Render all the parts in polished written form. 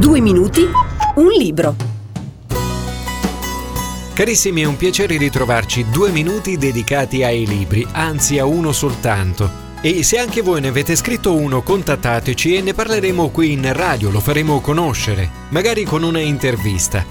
2 minuti, un libro. Carissimi, è un piacere ritrovarci. 2 minuti dedicati ai libri, anzi a uno soltanto. E se anche voi ne avete scritto uno, contattateci e ne parleremo qui in radio, lo faremo conoscere, magari con una intervista.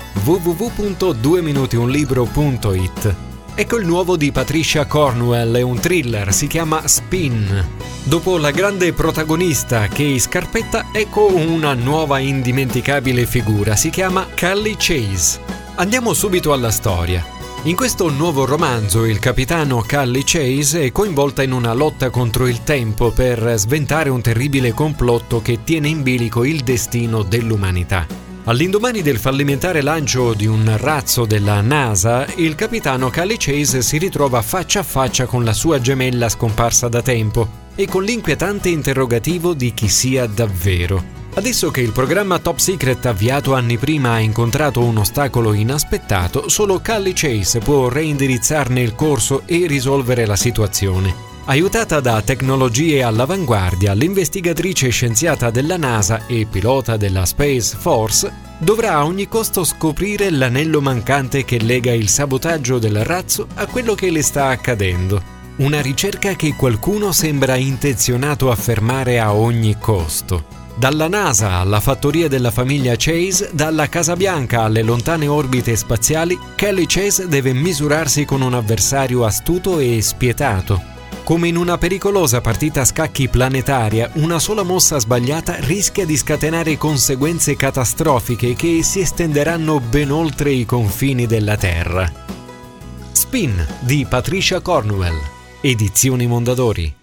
www.2minutiunlibro.it. Ecco il nuovo di Patricia Cornwell, è un thriller, si chiama Spin. Dopo la grande protagonista Kay Scarpetta, ecco una nuova indimenticabile figura, si chiama Callie Chase. Andiamo subito alla storia. In questo nuovo romanzo il capitano Callie Chase è coinvolta in una lotta contro il tempo per sventare un terribile complotto che tiene in bilico il destino dell'umanità. All'indomani del fallimentare lancio di un razzo della NASA, il capitano Callie Chase si ritrova faccia a faccia con la sua gemella scomparsa da tempo e con l'inquietante interrogativo di chi sia davvero. Adesso che il programma Top Secret avviato anni prima ha incontrato un ostacolo inaspettato, solo Callie Chase può reindirizzarne il corso e risolvere la situazione. Aiutata da tecnologie all'avanguardia, l'investigatrice scienziata della NASA e pilota della Space Force dovrà a ogni costo scoprire l'anello mancante che lega il sabotaggio del razzo a quello che le sta accadendo. Una ricerca che qualcuno sembra intenzionato a fermare a ogni costo. Dalla NASA alla fattoria della famiglia Chase, dalla Casa Bianca alle lontane orbite spaziali, Callie Chase deve misurarsi con un avversario astuto e spietato. Come in una pericolosa partita a scacchi planetaria, una sola mossa sbagliata rischia di scatenare conseguenze catastrofiche che si estenderanno ben oltre i confini della Terra. Spin di Patricia Cornwell, Edizioni Mondadori.